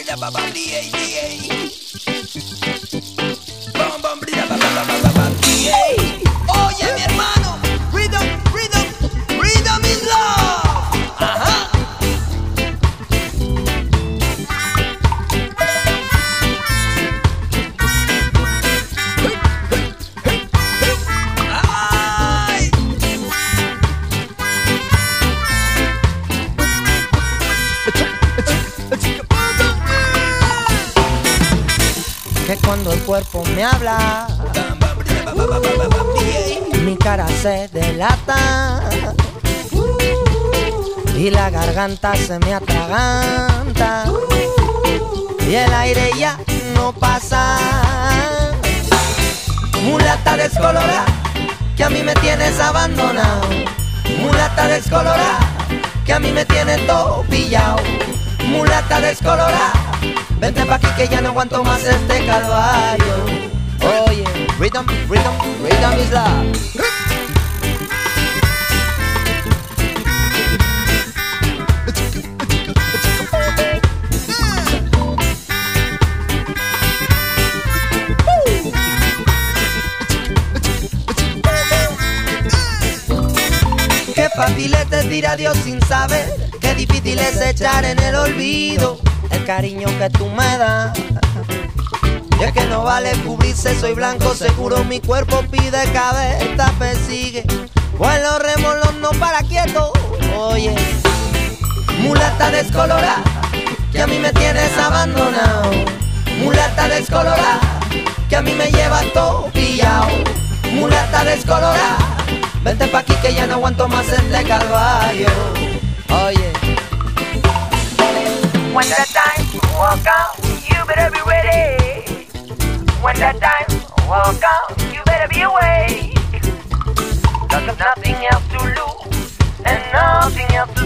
Oye, mi hermano, rhythm is love. Ajá. Ay. Que cuando el cuerpo me habla, mi cara se delata y la garganta se me atraganta y el aire ya no pasa. Mulata descolorada, que a mí me tienes abandonado. Mulata descolorada, que a mí me tienes todo pillado. Mulata descolorada, vente pa' aquí que ya no aguanto más este calvario. Oye, rhythm is love. Qué fácil es decir adiós sin saber, qué difícil es echar en el olvido el cariño que tú me das. Y es que no vale cubrirse, soy blanco seguro, mi cuerpo pide cabeza, persigue. Pues los remolos no para quieto. Oye, mulata descolorada, que a mí me tienes abandonado. Mulata descolorada, que a mí me llevas todo pillado. Mulata descolorada, vente pa' aquí que ya no aguanto más este calvario. Oye. When that time walk out, you better be ready. When that time walk out, you better be awake. 'Cause there's nothing else to lose and nothing else